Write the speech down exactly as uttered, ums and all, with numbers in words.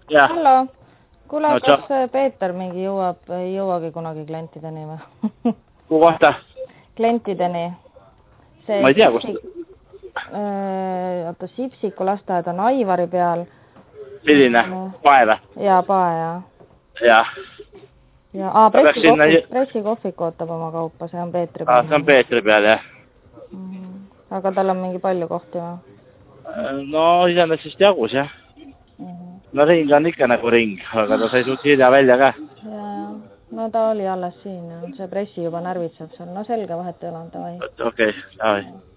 jah. Hallo. Kuule, No, kas Peeter mingi jõuab, ei jõuagi kunagi klientideni või? Kuhu kohta? Klientideni. See Ma ei tea, kust. Äh, oota, Sipsiku lasteaed on Aivari peal. Selline, pae või? Jaa, pae, jah. Jah. Ja, aa, pressikohvik, pressikohvik ootab oma kaupa, see on Peetri peal. Aa, see on Peetri peal, jah. Mm -hmm. Aga tal on mingi palju kohti või? No, iseenesest jagus, jah. Mm -hmm. No ring on ikka nagu ring, aga ta sai suht hilja välja ka. Jaa, no ta oli alles siin, see pressi juba närvitseb seal. No selge, vahet ei ole, davai. Okei, okay, davai.